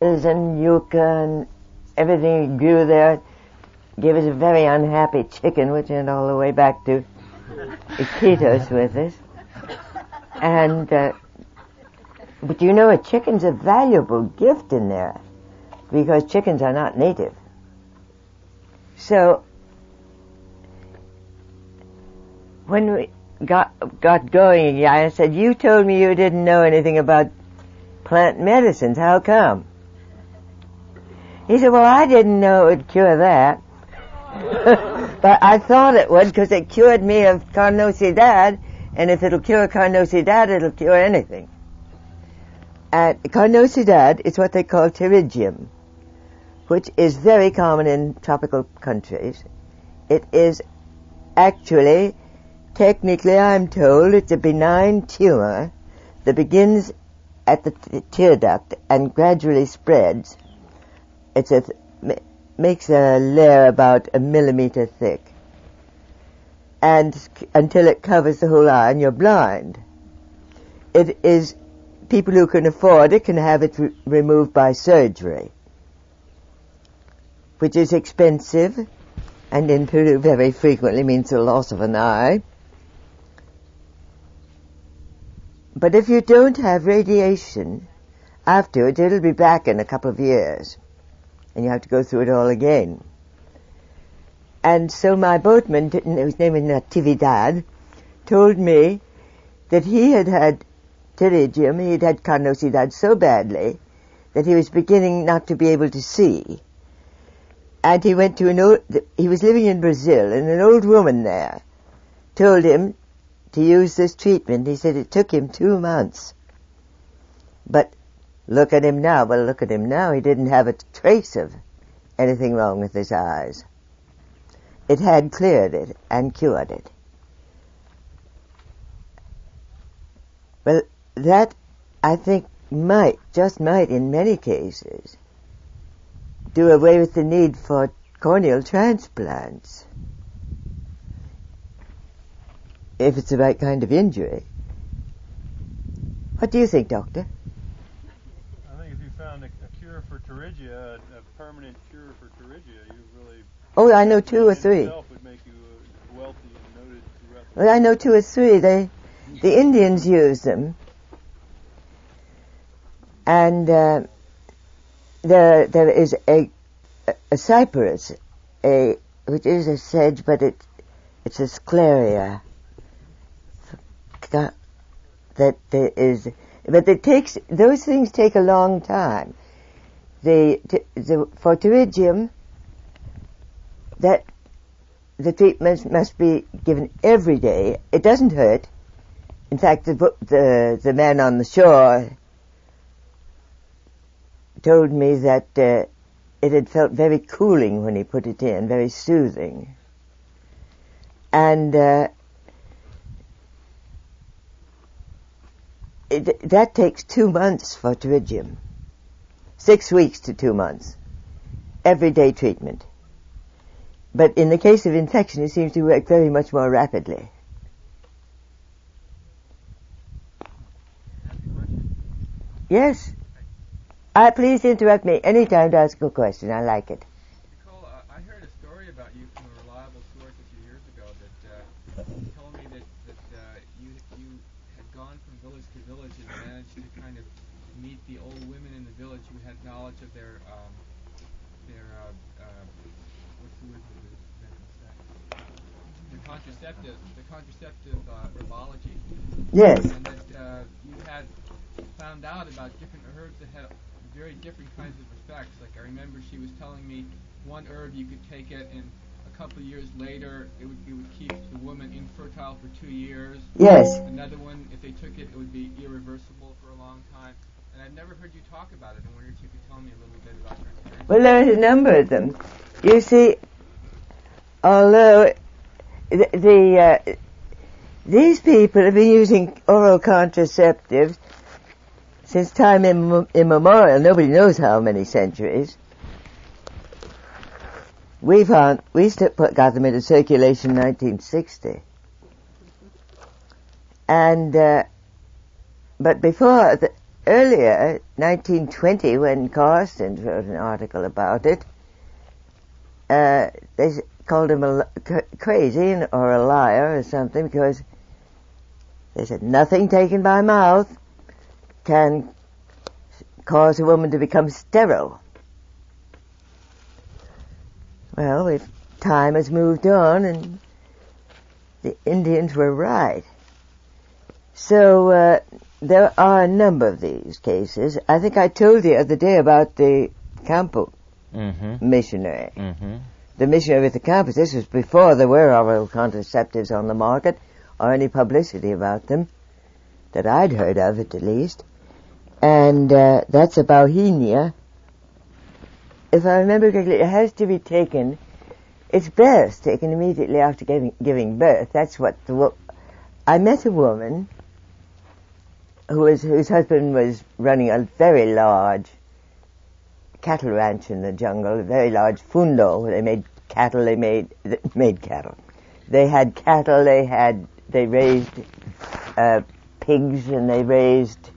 potatoes and yucca and everything grew there. Gave us a very unhappy chicken, which went all the way back to Iquitos with us. And, but you know, a chicken's a valuable gift in there, because chickens are not native. So, when we got going, I said, you told me you didn't know anything about plant medicines. How come? He said, well, I didn't know it would cure that. But I thought it would, because it cured me of carnosidad, and if it'll cure carnosidad, it'll cure anything. And carnosidad is what they call pterygium, which is very common in tropical countries. It is actually, technically, I'm told, it's a benign tumor that begins at the tear duct and gradually spreads. Makes a layer about 1 millimeter thick, and until it covers the whole eye and you're blind. It is, people who can afford it can have it removed by surgery, which is expensive, and in Peru very frequently means the loss of an eye. But if you don't have radiation afterwards, it'll be back in a couple of years, and you have to go through it all again. And so my boatman, whose name is Natividad, told me that he had had pterygium, he'd had carnosidad so badly that he was beginning not to be able to see. And he went to he was living in Brazil, and an old woman there told him to use this treatment. He said it took him 2 months. But look at him now. Well, look at him now. He didn't have a trace of anything wrong with his eyes. It had cleared it and cured it. Well, that, I think, might in many cases, do away with the need for corneal transplants, if it's the right kind of injury. What do you think, Doctor? I think if you found a cure for pterygia, a permanent cure for pterygia, you really... Oh, I know 2 or 3. ...itself would make you wealthy and noted throughout the... Well, I know 2 or 3. The Indians use them. And there is a cypress, which is a sedge, but it's a scleria. That there is, but those things take a long time. For pterygium, that the treatment must be given every day. It doesn't hurt. In fact, the man on the shore told me that it had felt very cooling when he put it in, very soothing. And that takes 2 months for pterygium. 6 weeks to 2 months. Everyday treatment. But in the case of infection, it seems to work very much more rapidly. Yes. Please interrupt me anytime to ask a question. I like it. Nicole, I heard a story about you from a reliable source a few years ago that told me that you had gone from village to village and managed to kind of meet the old women in the village who had knowledge of their what's the word the contraceptive herbology. Yes. And that you had found out about different herbs that had very different kinds of effects. Like I remember she was telling me one herb you could take it and a couple of years later it would keep the woman infertile for 2 years. Yes. Another one, if they took it, it would be irreversible for a long time. And I've never heard you talk about it. I wondered if you could tell me a little bit about your experience. Well, there are a number of them. You see, although these people have been using oral contraceptives since time immemorial, nobody knows how many centuries. We got them into circulation in 1960. And, but before, earlier, 1920, when Carstens wrote an article about it, they called him crazy or a liar or something, because they said nothing taken by mouth can cause a woman to become sterile. Well, time has moved on, and the Indians were right. So there are a number of these cases. I think I told you the other day about the Campo missionary. The missionary with the campus. This was before there were oral contraceptives on the market or any publicity about them, that I'd heard of it at least. And that's a Bauhinia. If I remember correctly, it has to be taken, it's best taken immediately after giving birth. That's what I met a woman whose husband was running a very large cattle ranch in the jungle, a very large fundo, where they made cattle, they made cattle. They had cattle, they raised pigs, and they raised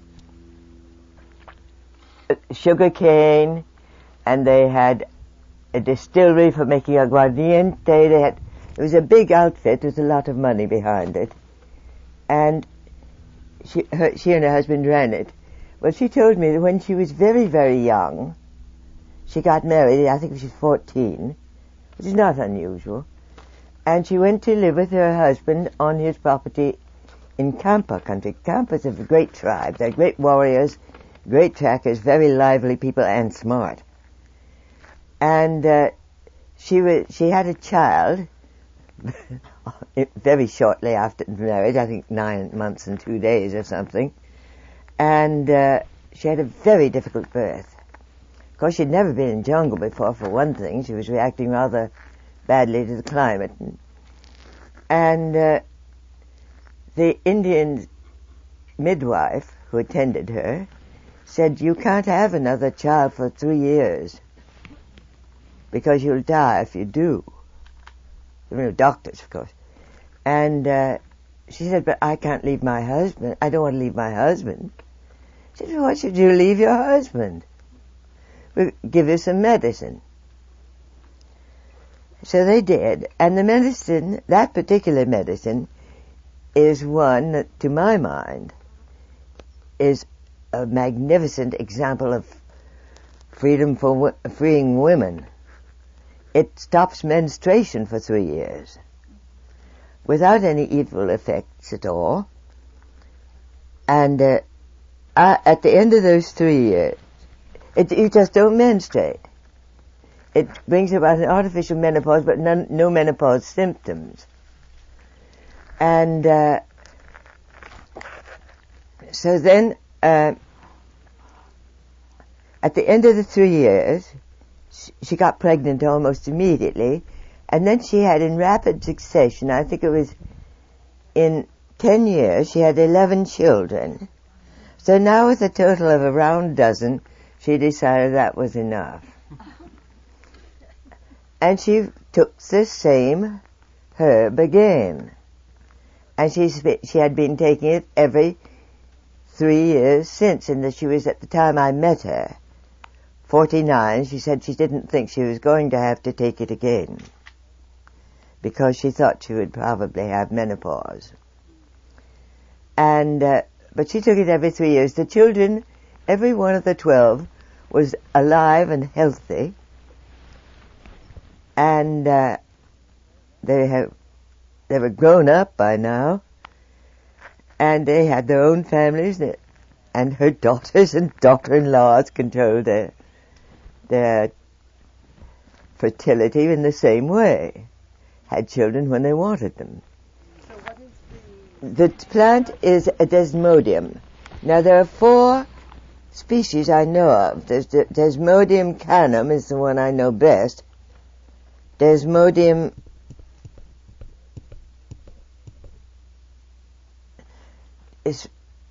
sugar cane, and they had a distillery for making aguardiente. It was a big outfit with a lot of money behind it. And she and her husband ran it. Well, she told me that when she was very, very young, she got married, I think she was 14, which is not unusual, and she went to live with her husband on his property in Kampa country. Kampa is a great tribe. They're great warriors, great trackers, very lively people, and smart. And she had a child very shortly after marriage, I think 9 months and 2 days or something, and she had a very difficult birth. Of course, she'd never been in jungle before, for one thing. She was reacting rather badly to the climate. And the Indian midwife who attended her said, "You can't have another child for 3 years, because you'll die if you do." There were no doctors, of course. And she said, "But I can't leave my husband. I don't want to leave my husband." She said, "What should you leave your husband? We'll give you some medicine." So they did. And the medicine, that particular medicine, is one that, to my mind, is a magnificent example of freedom for freeing women. It stops menstruation for 3 years without any evil effects at all. And at the end of those 3 years, you just don't menstruate. It brings about an artificial menopause, but no menopause symptoms. And so then, at the end of the 3 years, she got pregnant almost immediately, and then she had, in rapid succession, I think it was in 10 years, she had 11 children. So now, with a total of around a dozen, she decided that was enough. And she took the same herb again. And she had been taking it every 3 years since, and that she was, at the time I met her, 49, she said she didn't think she was going to have to take it again, because she thought she would probably have menopause. And but she took it every 3 years. The children, every one of the 12, was alive and healthy, and they were grown up by now, and they had their own families, and her daughters and daughter-in-laws controlled their fertility in the same way, had children when they wanted them. So what is The plant is a Desmodium. Now there are 4 species I know of. There's Desmodium canum is the one I know best. Desmodium is,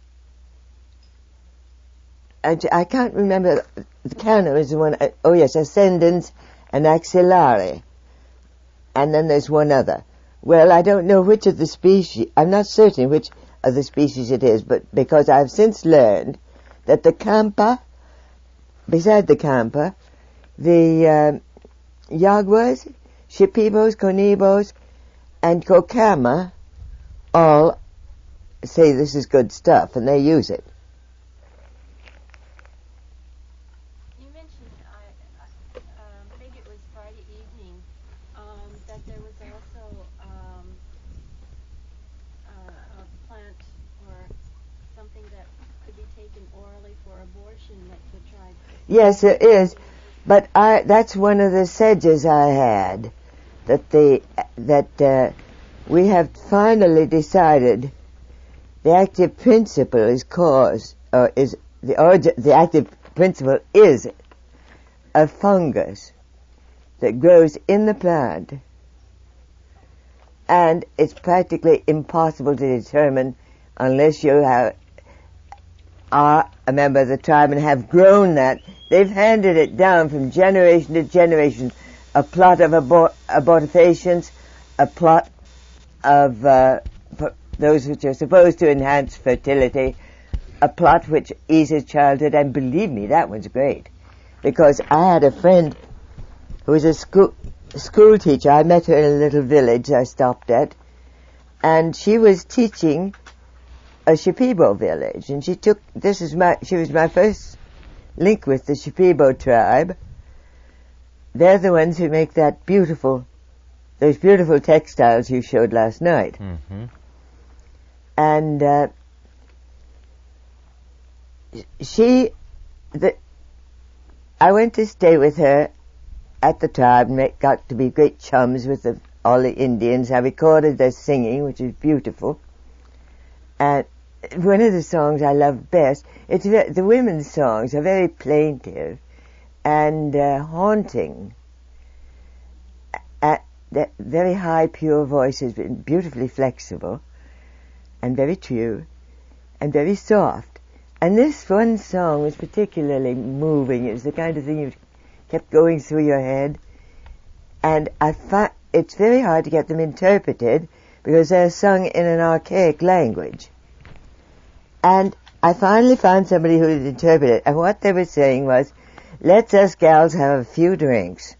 I can't remember, the canum is the one, Ascendens and Axillare. And then there's one other. Well, I don't know which of the species, I'm not certain which of the species it is, but because I've since learned that the Kampa, beside the Kampa, the Yaguas, Shipibos, Conibos, and Kokama all say this is good stuff, and they use it. You mentioned, I think it was Friday evening, that there was also a plant or something that could be taken orally for abortion that could try. Yes, there is, but that's one of the sedges I had, that we have finally decided the active principle is the active principle is a fungus that grows in the plant, and it's practically impossible to determine unless you are a member of the tribe and have grown that. They've handed it down from generation to generation, a plot of abortifacients, a plot of those which are supposed to enhance fertility, a plot which eases childhood, and believe me, that one's great. Because I had a friend who was a school teacher. I met her in a little village I stopped at, and she was teaching a Shipibo village, and she was my first link with the Shipibo tribe. They're the ones who make those beautiful textiles you showed last night. Mm-hmm. And I went to stay with her at the tribe and got to be great chums with all the Indians. I recorded their singing, which is beautiful. And one of the songs I love best, the women's songs are very plaintive and haunting. Very high, pure voices, beautifully flexible, and very true, and very soft. And this one song was particularly moving. It was the kind of thing you kept going through your head. And it's very hard to get them interpreted because they're sung in an archaic language. And I finally found somebody who would interpret it. And what they were saying was, let's us gals have a few drinks.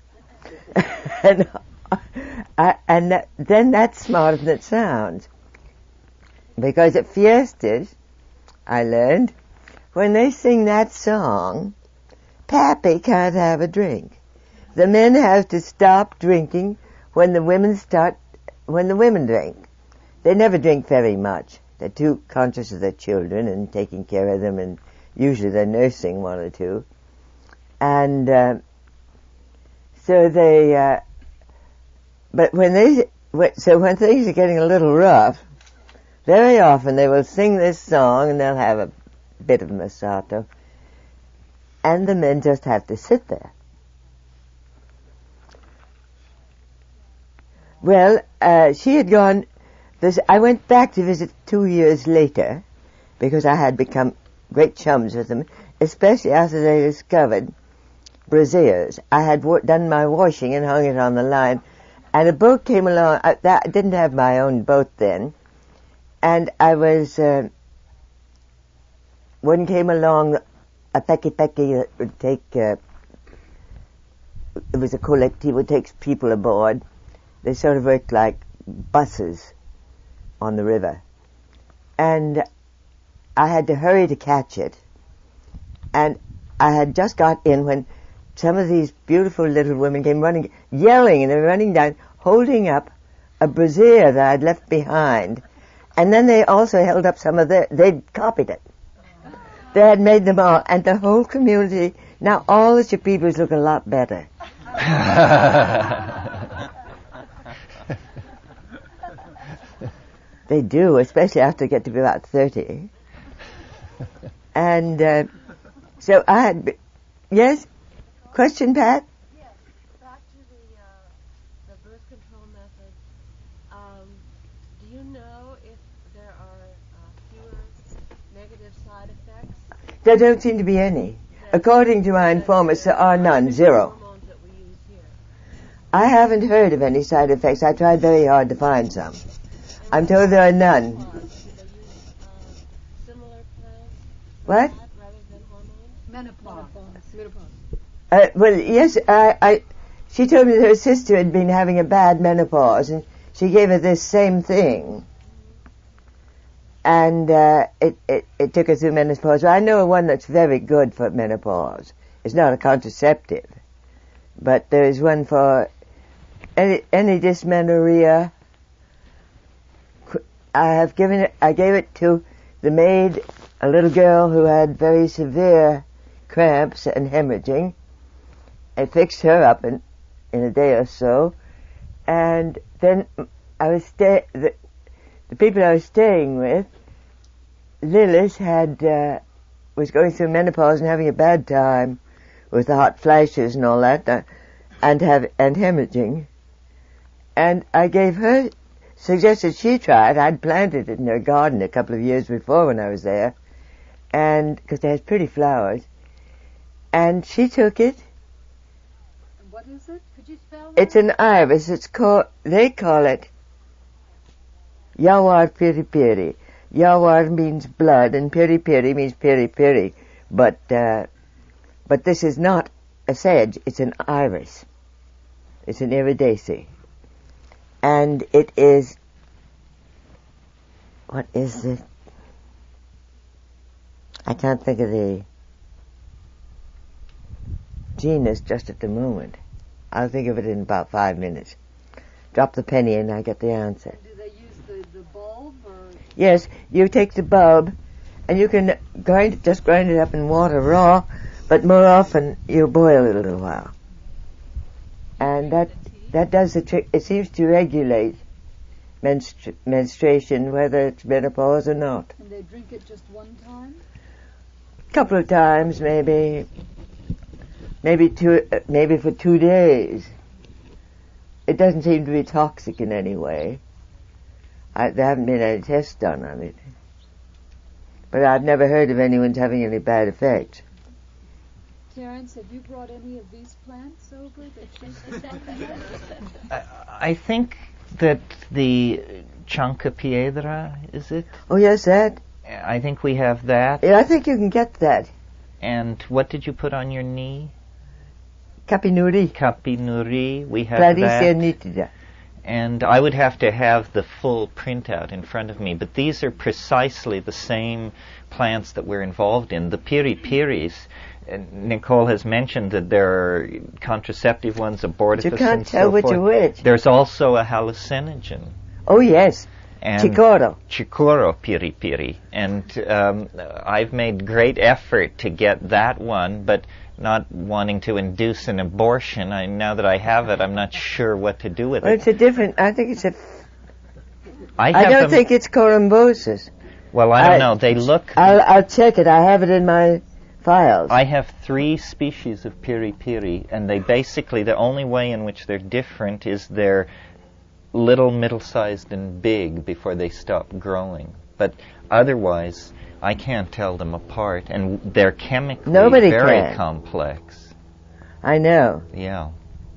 Then that's smarter than it sounds. Because at fiestas, I learned, when they sing that song, Pappy can't have a drink. The men have to stop drinking when the women drink. They never drink very much. They're too conscious of their children and taking care of them, and usually they're nursing one or two. And so they, but when things are getting a little rough, very often they will sing this song and they'll have a bit of masato, and the men just have to sit there. Well, she had gone. I went back to visit 2 years later because I had become great chums with them, especially after they discovered braziers. I had done my washing and hung it on the line, and a boat came along. I didn't have my own boat then, and I was. One came along, a peki that would take. It was a collectivo, takes people aboard. They sort of worked like buses on the river. And I had to hurry to catch it. And I had just got in when some of these beautiful little women came running, yelling, and they were running down, holding up a brazier that I'd left behind. And then they also held up they'd copied it. They had made them all, and the whole community, now all the Shipibos look a lot better. They do, especially after they get to be about 30. And so I had... Yes? Question, Pat? Yes. Back to the birth control method. Do you know if there are fewer negative side effects? There don't seem to be any. According to my informers, there are none, zero. Hormones that we use here. I haven't heard of any side effects. I tried very hard to find some. I'm told there are none. Do they use similar plants What? rather than Menopause. Well, yes, she told me that her sister had been having a bad menopause, and she gave her this same thing. And it took her through menopause. I know one that's very good for menopause. It's not a contraceptive, but there is one for any dysmenorrhea. I gave it to the maid, a little girl who had very severe cramps and hemorrhaging. I fixed her up in a day or so, and then the people I was staying with, Lilith was going through menopause and having a bad time with the hot flashes and all that, and hemorrhaging. And I gave her, suggested she try it. I'd planted it in her garden a couple of years before when I was there, and because it has pretty flowers. And she took it. What is it? Could you spell that? It's an iris. They call it Yawar Piri Piri. Yawar means blood, and Piri Piri means piri piri. But this is not a sedge. It's an iris. It's an iridaceae. And it is, what is it? I can't think of the genus just at the moment. I'll think of it in about 5 minutes. Drop the penny and I get the answer. Do they use the bulb or? Yes, you take the bulb and you can just grind it up in water raw, but more often you boil it a little while. And that does the trick. It seems to regulate menstruation, whether it's menopause or not. And they drink it just one time? A couple of times, maybe for 2 days. It doesn't seem to be toxic in any way. There haven't been any tests done on it. But I've never heard of anyone's having any bad effects. Terence, have you brought any of these plants over? I think that the Chancapiedra, is it? Oh, yes, that. I think we have that. Yeah, I think you can get that. And what did you put on your knee? Capinuri. Capinuri, we have Claricia that. nitida. And I would have to have the full printout in front of me, but these are precisely the same plants that we're involved in. The piri-piris, Nicole has mentioned that there are contraceptive ones, abortifacient, you can't tell which are which. There's also a hallucinogen. Oh, yes. And Chicoro piri-piri. And I've made great effort to get that one, but not wanting to induce an abortion. Now that I have it, I'm not sure what to do with it. It's a different, I think it's a... I don't think it's corymbosis. Well, I don't know. They look... I'll check it. I have it in my files. I have 3 species of piri-piri, and they basically, the only way in which they're different is they're little, middle-sized, and big before they stop growing. But otherwise, I can't tell them apart, and they're chemically very complex. I know. Yeah.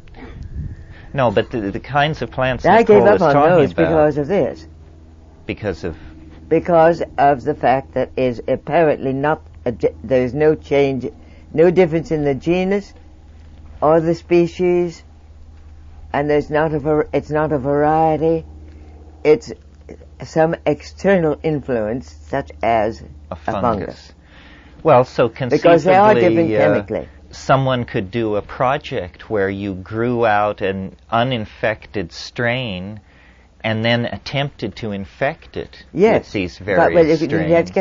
No, but the kinds of plants I Nicole gave up is on talking those about, because of this. Because of the fact that is apparently not. There's no change, no difference in the genus or the species, and there's not it's not a variety. It's some external influence, such as a fungus. Well, so conceivably, because they are different chemically. Someone could do a project where you grew out an uninfected strain and then attempted to infect it with these various strains. You'd have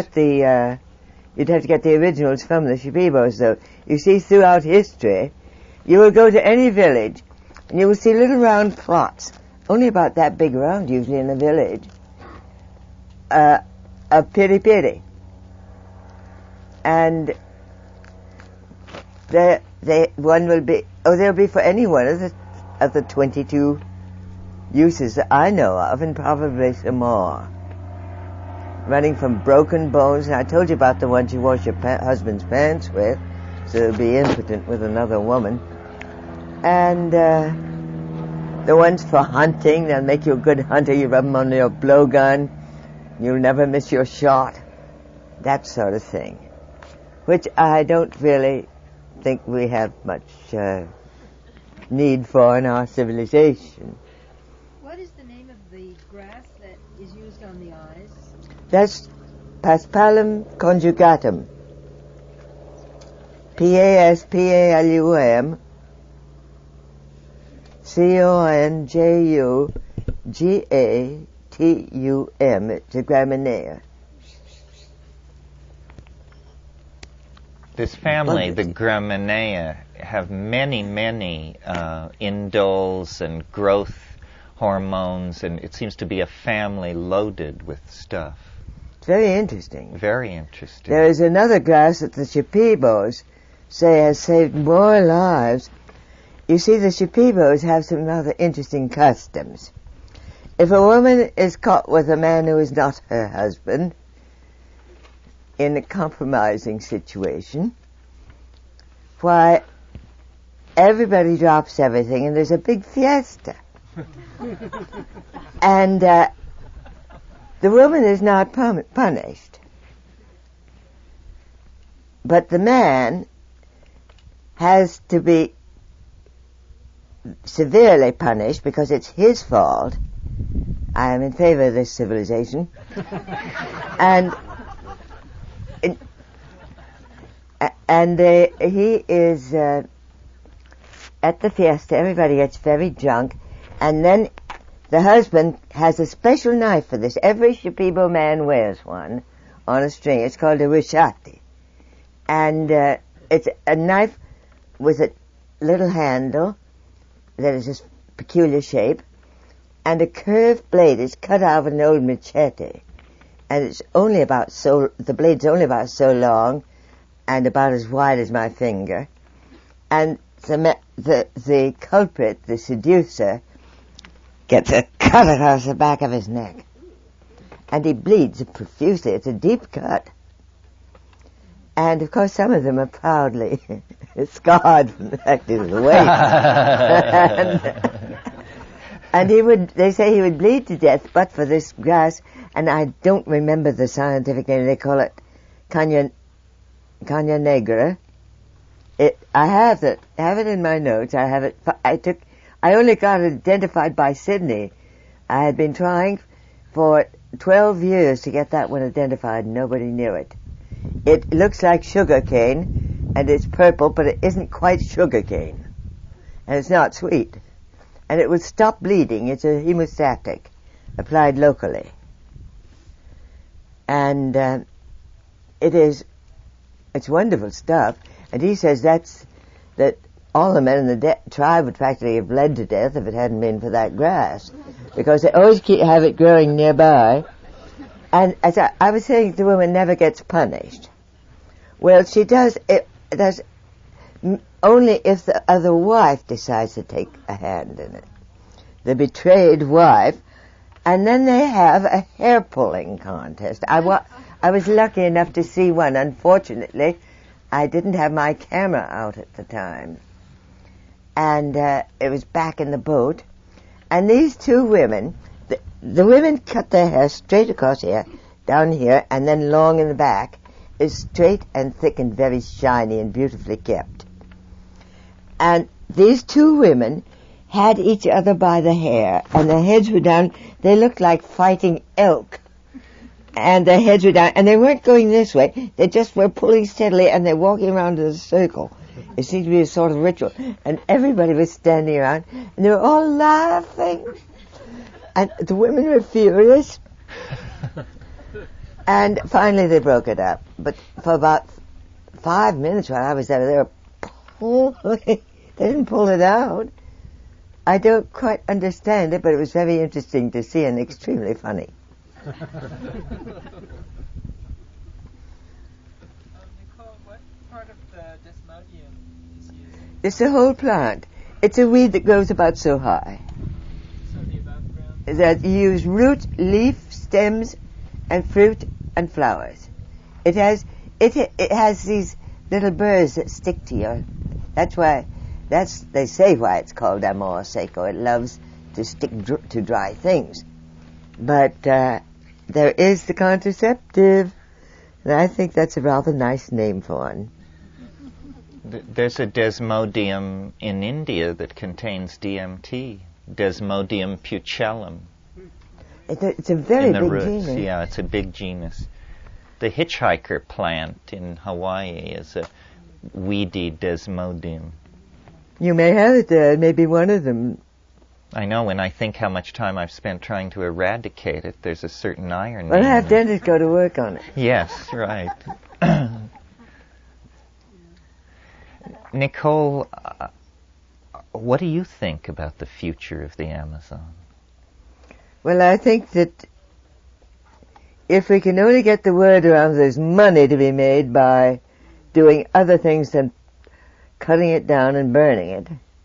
to get the originals from the Shibibos, though. You see, throughout history, you will go to any village, and you will see little round plots, only about that big around, usually in a village, of piri-piri. And there'll be for any one of the 22 uses that I know of, and probably some more. Running from broken bones, and I told you about the ones you wash your husband's pants with, so it'll be impotent with another woman. And the ones for hunting, they'll make you a good hunter. You rub them on your blowgun, you'll never miss your shot. That sort of thing. which I don't really think we have much need for in our civilization. What is the name of the grass that is used on the eyes? That's Paspalum conjugatum. Paspalum conjugatum. It's a gramineae. This family, the Gramineae, have many indoles and growth hormones, and it seems to be a family loaded with stuff. It's very interesting. Very interesting. There is another grass that the Shipibos say has saved more lives. You see, the Shipibos have some rather interesting customs. If a woman is caught with a man who is not her husband in a compromising situation, why, everybody drops everything and there's a big fiesta. And the woman is not punished. But the man has to be severely punished because it's his fault. I am in favor of this civilization. And he is at the fiesta. Everybody gets very drunk, and then the husband has a special knife for this. Every Shipibo man wears one on a string. It's called a rishati, and it's a knife with a little handle that is a peculiar shape, and a curved blade is cut out of an old machete, and it's only about the blade's only about so long and about as wide as my finger, and the culprit, the seducer, gets a cut across the back of his neck, and he bleeds profusely. It's a deep cut, and of course some of them are proudly scarred from the fact of the weight. And they say he would bleed to death but for this grass, and I don't remember the scientific name. They call it Caña Negra. I have it in my notes. I only got it identified by Sydney. I had been trying for 12 years to get that one identified, and nobody knew it. It looks like sugar cane, and it's purple, but it isn't quite sugar cane, and it's not sweet. And it would stop bleeding. It's a hemostatic, applied locally. And it's wonderful stuff. And he says that all the men in the tribe would practically have bled to death if it hadn't been for that grass, because they always have it growing nearby. And as I was saying, the woman never gets punished. Well, she does. It does only if the other wife decides to take a hand in it. The betrayed wife, and then they have a hair pulling contest. I was lucky enough to see one. Unfortunately, I didn't have my camera out at the time, and it was back in the boat. And these two women, the women cut their hair straight across here, down here, and then long in the back, is straight and thick and very shiny and beautifully kept. And these two women had each other by the hair, and their heads were down. They looked like fighting elk, and their heads were down, and they weren't going this way. They just were pulling steadily, and they're walking around in a circle. It seemed to be a sort of ritual, and everybody was standing around, and they were all laughing, and the women were furious, and finally they broke it up. But for about 5 minutes while I was there, they were pulling. They didn't pull it out. I don't quite understand it, but it was very interesting to see and extremely funny. Nicole, what part of the desmodium is used? It's the whole plant. It's a weed that grows about so high. So the above ground? That you use root, leaf, stems, and fruit and flowers. It has these little burrs that stick to you. They say why it's called amor seco. It loves to stick to dry things. But there is the contraceptive. And I think that's a rather nice name for one. There's a Desmodium in India that contains DMT, Desmodium putellum. It's a very in the big roots. genus. Yeah, it's a big genus. The hitchhiker plant in Hawaii is a weedy Desmodium. You may have it there, maybe one of them. I know, when I think how much time I've spent trying to eradicate it, there's a certain irony. Well, have in it. dentists go to work on it. Yes, right. Nicole, what do you think about the future of the Amazon? Well, I think that if we can only get the word around there's money to be made by doing other things than cutting it down and burning it,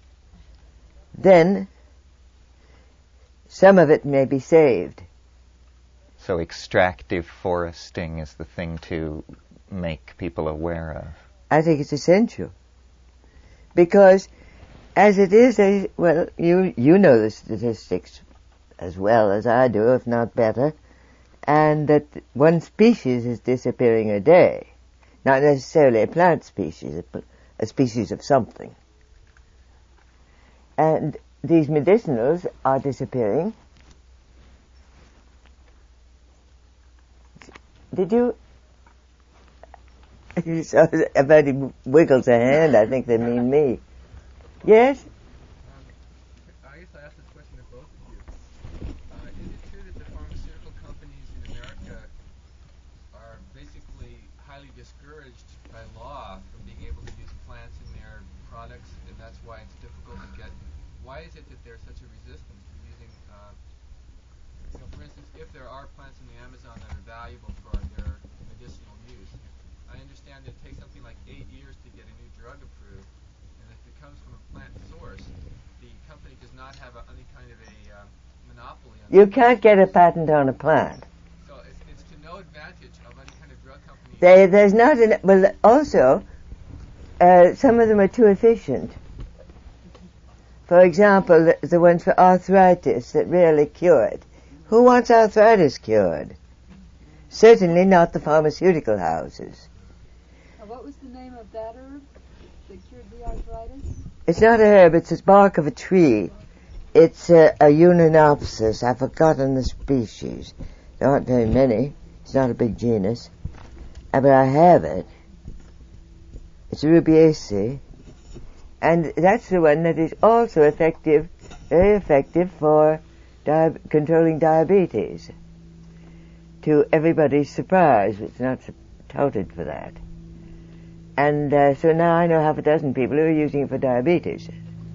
then some of it may be saved. So extractive foresting is the thing to make people aware of. I think it's essential. Because as it is, well, you know the statistics as well as I do, if not better, and that one species is disappearing a day. Not necessarily a plant species, a species of something. And these medicinals are disappearing. Did you? So everybody wiggles a hand. I think they mean me. Yes? I guess I asked this question to both of you. Is it true that the pharmaceutical companies in America are basically highly discouraged by law from being able to use plants in their products, and that's why it's difficult to get? Why is it that there's such a resistance to using, for instance, if there are plants in the Amazon that are valuable for their medicinal use, I understand it takes something like 8 years to get a new drug approved, and if it comes from a plant source, the company does not have any kind of a monopoly on You can't get a patent on a plant. So it's to no advantage of any kind of drug company. There's not well, also, some of them are too efficient. For example, the ones for arthritis that rarely cured. Who wants arthritis cured? Certainly not the pharmaceutical houses. What was the name of that herb that cured the arthritis? It's not a herb, it's the bark of a tree. It's a Unanopsis. I've forgotten the species. There aren't very many. It's not a big genus. But I have it. It's Rubiaceae. And that's the one that is also effective, very effective for controlling diabetes. To everybody's surprise, it's not touted for that. And so now I know half a dozen people who are using it for diabetes.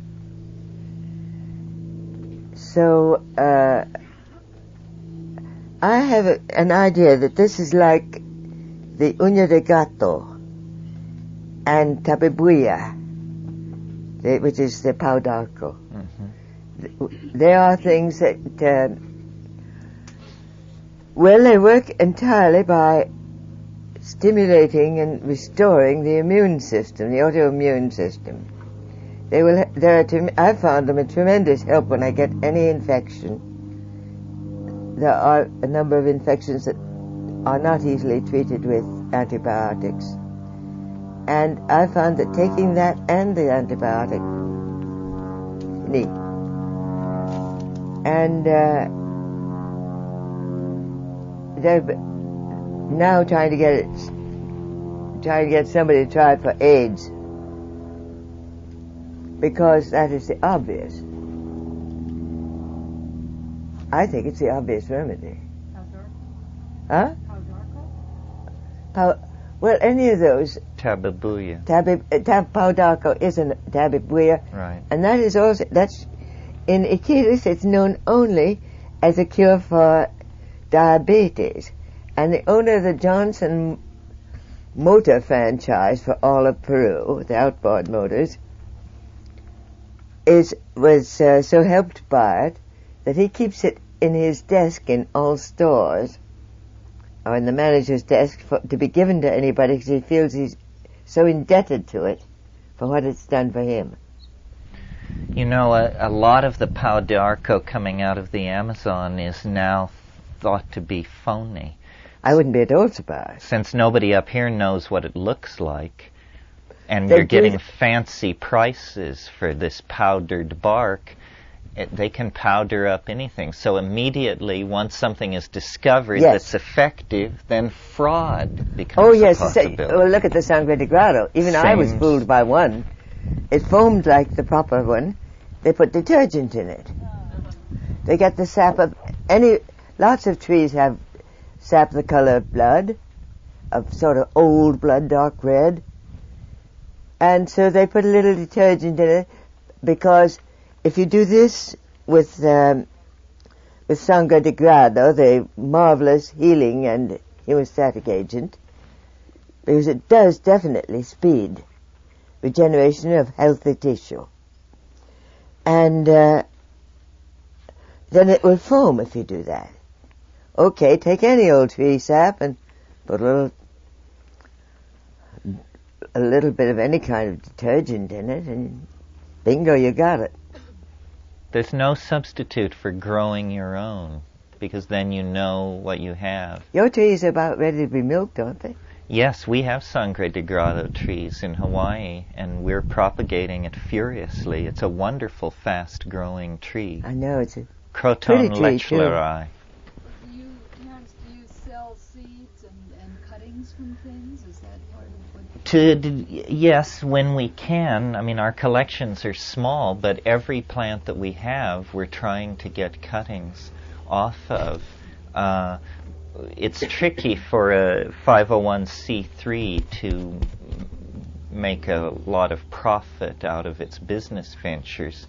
So I have an idea that this is like the uña de gato and tabebuya, which is the pau d'arco. Mm-hmm. They are things that, they work entirely by stimulating and restoring the immune system, the autoimmune system. I found them a tremendous help when I get any infection. There are a number of infections that are not easily treated with antibiotics. And I found that taking that and the antibiotic, neat. And they're now trying to get somebody to try it for AIDS, because that is the obvious. I think it's the obvious remedy. Huh? Well, any of those. Tabebuya. Pau d'arco is a tabebuya. Right. And that is also, in Achilles, it's known only as a cure for diabetes. And the owner of the Johnson Motor franchise for all of Peru, the outboard motors, was so helped by it that he keeps it in his desk in all stores, or in the manager's desk, to be given to anybody, because he feels he's so indebted to it for what it's done for him. You know, a lot of the pau d'arco coming out of the Amazon is now thought to be phony. I wouldn't be at all surprised. Since nobody up here knows what it looks like, and They you're getting do- fancy prices for this powdered bark, they can powder up anything. So immediately, once something is discovered Yes. that's effective, then fraud becomes Oh a yes, possibility. well, look at the Sangre de Grado. Even I was Same. fooled by one. It foamed like the proper one. They put detergent in it. They get the sap of lots of trees have sap the color of blood, of sort of old blood, dark red. And so they put a little detergent in it, because if you do this with Sangre de Grado, the marvelous healing and hemostatic agent, because it does definitely speed regeneration of healthy tissue. And then it will foam if you do that. Okay, take any old tree sap and put a little bit of any kind of detergent in it, and bingo, you got it. There's no substitute for growing your own, because then you know what you have. Your trees are about ready to be milked, aren't they? Yes, we have Sangre de Grado trees in Hawaii, and we're propagating it furiously. It's a wonderful, fast-growing tree. I know, it's a Croton Pretty tree, too. lechleri. Do you sell seeds and cuttings from things? Is that part of what? Yes, when we can. I mean, our collections are small, but every plant that we have, we're trying to get cuttings off of. It's tricky for a 501c3 to make a lot of profit out of its business ventures.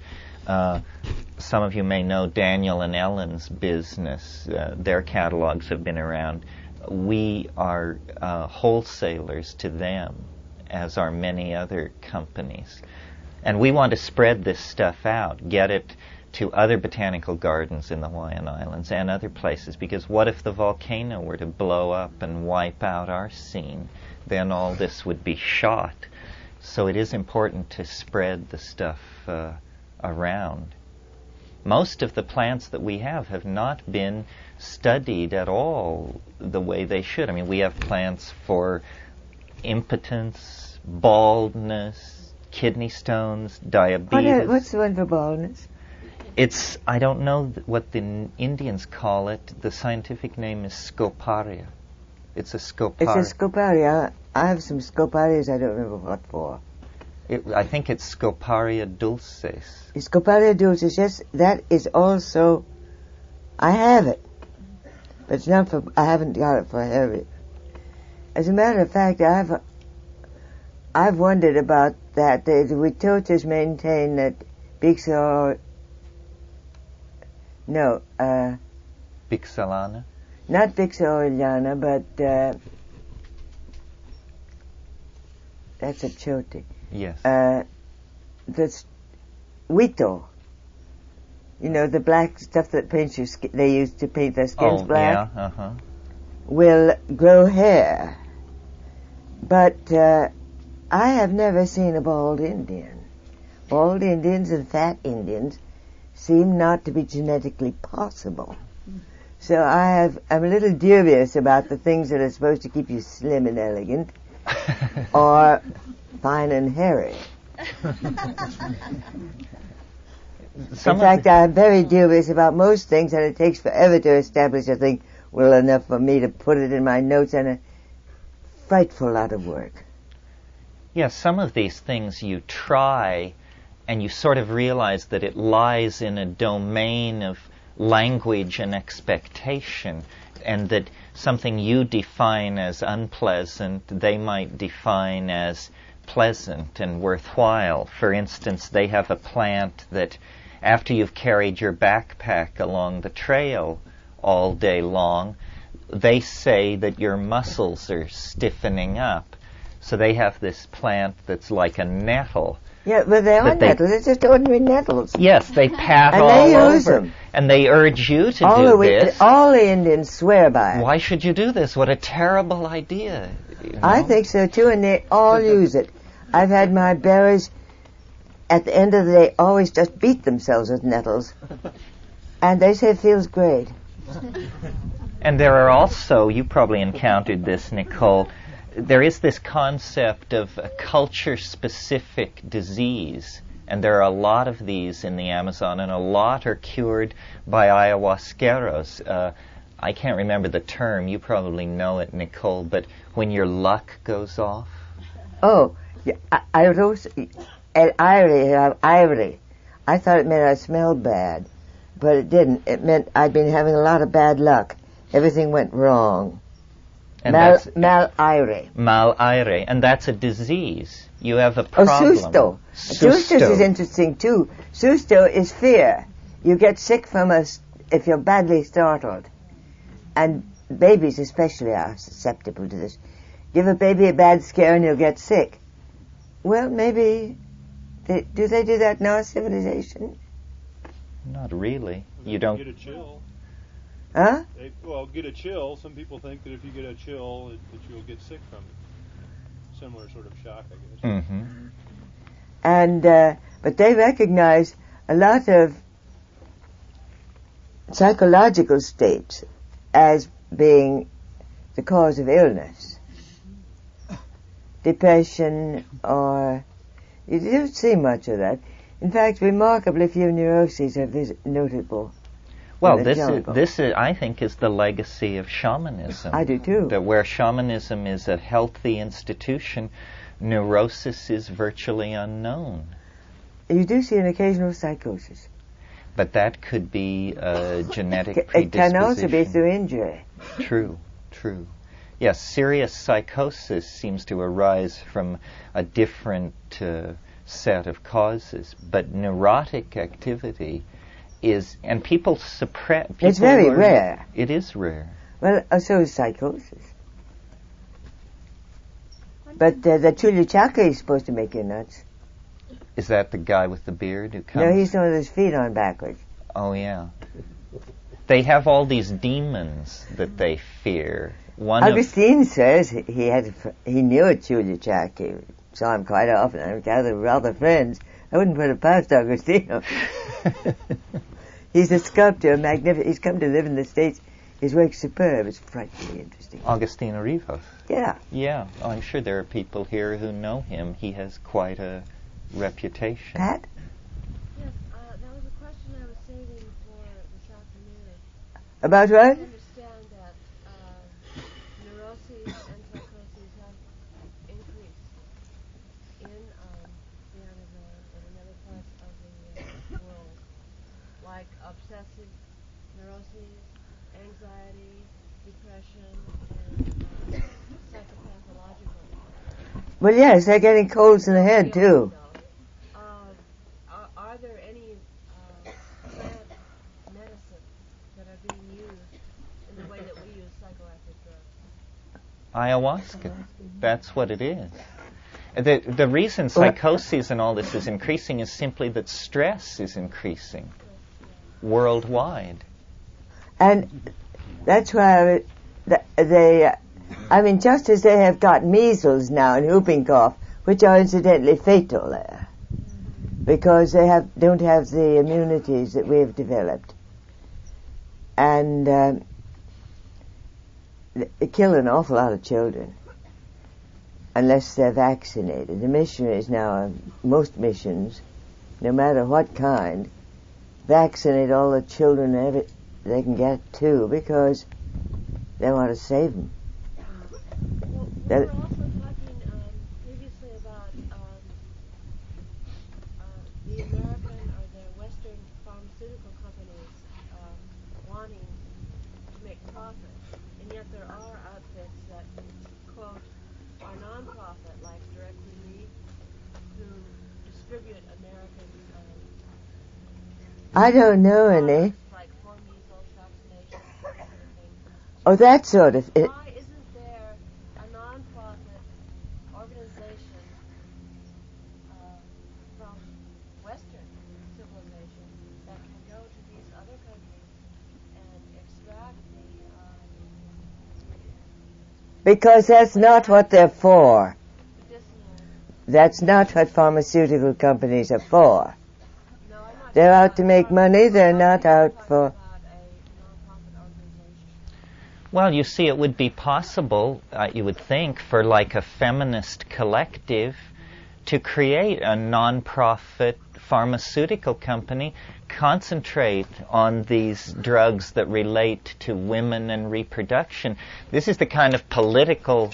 Some of you may know Daniel and Ellen's business. Their catalogs have been around. We are wholesalers to them, as are many other companies. And we want to spread this stuff out, get it to other botanical gardens in the Hawaiian Islands and other places, because what if the volcano were to blow up and wipe out our scene? Then all this would be shot. So it is important to spread the stuff around. Most of the plants that we have not been studied at all the way they should. I mean, we have plants for impotence, baldness, kidney stones, diabetes. What's the one for baldness? I don't know what the Indians call it. The scientific name is Scoparia. It's a Scoparia. It's a Scoparia. I have some Scoparias, I don't remember what for. I think it's Scoparia dulcis. Scoparia dulcis, yes, that is also, I have it, but it's not for, I haven't got it for heavy. As a matter of fact, I've wondered about that. The Witotas maintain that Bixalana? Not Bixoriana, but that's a Choti. Yes. That's Wito. You know, the black stuff that paints your skin, they used to paint their skins black. Yeah, uh-huh. Will grow hair. But I have never seen a bald Indian. Bald Indians and fat Indians seem not to be genetically possible. So I'm a little dubious about the things that are supposed to keep you slim and elegant or fine and hairy. In fact, I'm very dubious about most things, and it takes forever to establish a thing well enough for me to put it in my notes, and a frightful lot of work. Yes, some of these things you try and you sort of realize that it lies in a domain of language and expectation, and that something you define as unpleasant, they might define as pleasant and worthwhile. For instance, they have a plant that after you've carried your backpack along the trail all day long, they say that your muscles are stiffening up. So they have this plant that's like a nettle. Yeah, but they are nettles. They're just ordinary nettles. Yes, they pat and all they use over. Them. And they urge you to do this. All the Indians swear by it. Why should you do this? What a terrible idea. You know? I think so too, and they all use it. I've had my bearers at the end of the day always just beat themselves with nettles. And they say it feels great. And there are also, you probably encountered this, Nicole, there is this concept of a culture-specific disease, and there are a lot of these in the Amazon, and a lot are cured by ayahuasqueros. I can't remember the term, you probably know it, Nicole, but when your luck goes off. Oh, yeah, I wrote ivory. I thought it meant I smelled bad, but it didn't. It meant I'd been having a lot of bad luck. Everything went wrong. And Mal-aire. Mal-aire, and that's a disease. You have a problem. Oh, susto. Susto is interesting too. Susto is fear. You get sick from if you're badly startled. And babies especially are susceptible to this. Give a baby a bad scare and you'll get sick. Well, maybe. Do they do that in our civilization? Not really. You don't get a chill. Huh? Get a chill. Some people think that if you get a chill, that you'll get sick from it. Similar sort of shock, I guess. Mm-hmm. And but they recognize a lot of psychological states as being the cause of illness. Depression, or you don't see much of that. In fact, remarkably few neuroses are notable. Well, this is, I think, is the legacy of shamanism. I do too. That where shamanism is a healthy institution, neurosis is virtually unknown. You do see an occasional psychosis. But that could be a genetic predisposition. It can also be through injury. True. Yes, serious psychosis seems to arise from a different set of causes, but neurotic activity is, and people suppress. It's very rare. It is rare. Well, so is psychosis. But the Chulichaka is supposed to make you nuts. Is that the guy with the beard who comes? No, he's the one with his feet on backwards. Oh, yeah. They have all these demons that they fear. Augustine says he knew a Chulichak. He saw him quite often. I gathered we're other friends. I wouldn't put it past Augustino. He's a sculptor, magnificent. He's come to live in the States. His work's superb. It's frightfully interesting. Agostino Rivas. Yeah. Yeah. Oh, I'm sure there are people here who know him. He has quite a reputation. Pat? Yes, that was a question I was saving for this afternoon. About what? I understand that neuroses and psychoses have increased in the Amazon and in other parts of the world, like obsessive neuroses, anxiety, depression, and psychopathological. Well, yes, they're getting colds in the head, too. Are there any plant medicines that are being used in the way that we use psychoactive drugs? Ayahuasca. That's what it is. The reason psychosis and all this is increasing is simply that stress is increasing worldwide. And that's why just as they have got measles now and whooping cough, which are incidentally fatal there, because they don't have the immunities that we have developed. And they kill an awful lot of children unless they're vaccinated. The missionaries now, most missions, no matter what kind, vaccinate all the children they can get too, because they want to save them. Well, we were also talking previously about the American or the Western pharmaceutical companies wanting to make profit, and yet there are outfits that, quote, are non-profit, like Direct Relief, who distribute American I don't know any. like for measles, vaccination, that sort of thing. Oh, that sort of it. Why isn't there a non-profit organization from Western civilization that can go to these other countries and extract the Because that's not what they're for. medicinal? That's not what pharmaceutical companies are for. No, I'm not They're talking out to make money. They're not out for... about a non-profit organization. Well, you see, it would be possible, you would think, for like a feminist collective to create a non-profit pharmaceutical company, concentrate on these drugs that relate to women and reproduction. This is the kind of political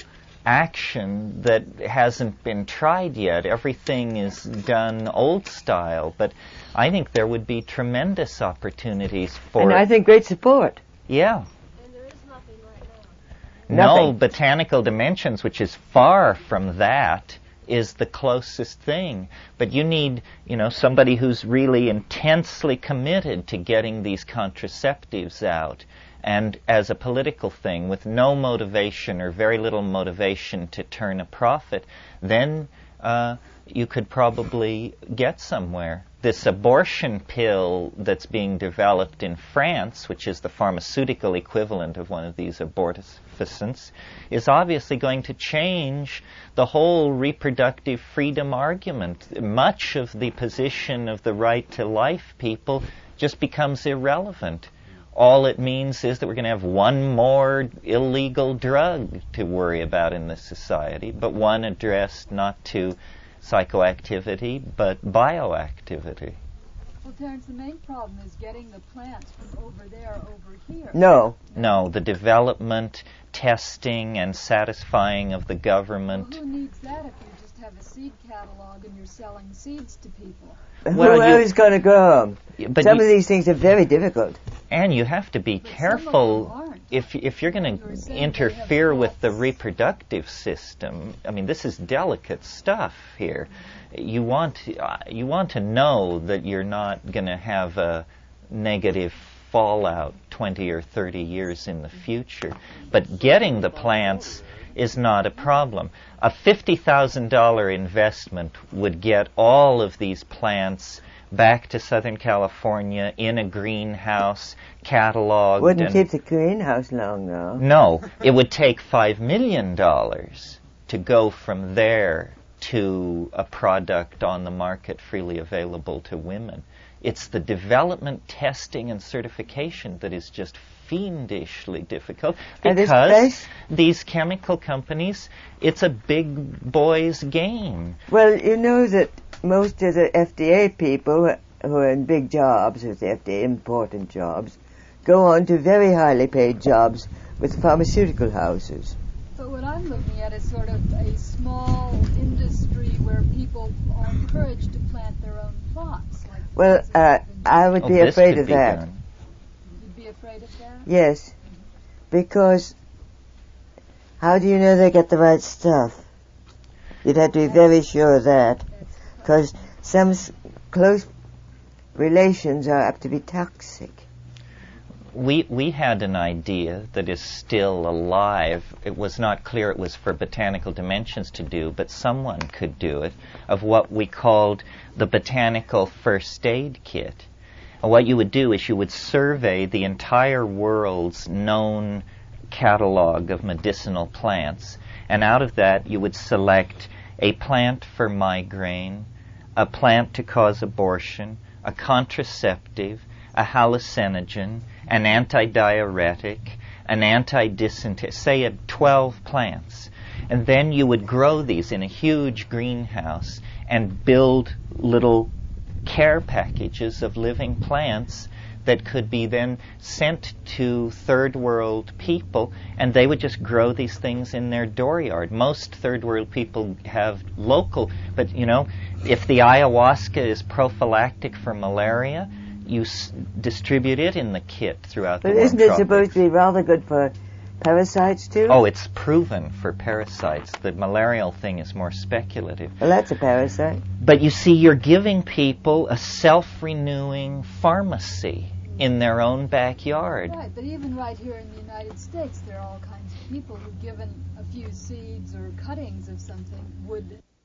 action that hasn't been tried yet. Everything is done old style, but I think there would be tremendous opportunities for And I think great support. Yeah. And there is nothing right now. No, Nothing. Botanical Dimensions, which is far from that, is the closest thing. But you need, somebody who's really intensely committed to getting these contraceptives out. And as a political thing, with no motivation or very little motivation to turn a profit, then you could probably get somewhere. This abortion pill that's being developed in France, which is the pharmaceutical equivalent of one of these abortifacients, is obviously going to change the whole reproductive freedom argument. Much of the position of the right to life people just becomes irrelevant. All it means is that we're going to have one more illegal drug to worry about in this society, but one addressed not to psychoactivity, but bioactivity. Well, Terence, the main problem is getting the plants from over there over here. No. No, the development, testing, and satisfying of the government. Well, who needs that if you just have a seed catalog and you're selling seeds to people? Who else is going to grow them? But Some of these things are very difficult. And you have to be But careful some of them aren't. if you're going You were to saying they interfere have with the lots. reproductive system. I mean, this is delicate stuff here. You want to know that you're not going to have a negative fallout 20 or 30 years in the future. But getting the plants is not a problem. A $50,000 investment would get all of these plants back to Southern California in a greenhouse, cataloged. Wouldn't keep the greenhouse long, though. No, it would take $5 million to go from there to a product on the market freely available to women. It's the development, testing, and certification that is just fiendishly difficult And this because place- these chemical companies, it's a big boys game. Well, you know that most of the FDA people who are in big jobs, with the FDA important jobs, go on to very highly paid jobs with pharmaceutical houses. But what I'm looking at is sort of a small industry where people are encouraged to plant their own plots. Like the Well, ones that have been I would Oh, be this afraid could of be that. done. You'd be afraid of that? Yes, because how do you know they get the right stuff? You'd have to be very sure of that, because some close relations are apt to be toxic. We had an idea that is still alive. It was not clear it was for Botanical Dimensions to do, but someone could do it, of what we called the Botanical First Aid Kit. And what you would do is you would survey the entire world's known catalog of medicinal plants, and out of that you would select a plant for migraine, a plant to cause abortion, a contraceptive, a hallucinogen, an antidiuretic, an antidysenteric, say 12 plants. And then you would grow these in a huge greenhouse and build little care packages of living plants that could be then sent to third world people, and they would just grow these things in their dooryard. Most third world people have local, but if the ayahuasca is prophylactic for malaria, you distribute it in the kit throughout the But warm isn't it tropics. supposed to be rather good for parasites too? Oh, it's proven for parasites. The malarial thing is more speculative. Well, that's a parasite. But you see, you're giving people a self-renewing pharmacy in their own backyard. Right, but even right here in the United States, there are all kinds of people who, given a few seeds or cuttings of something, would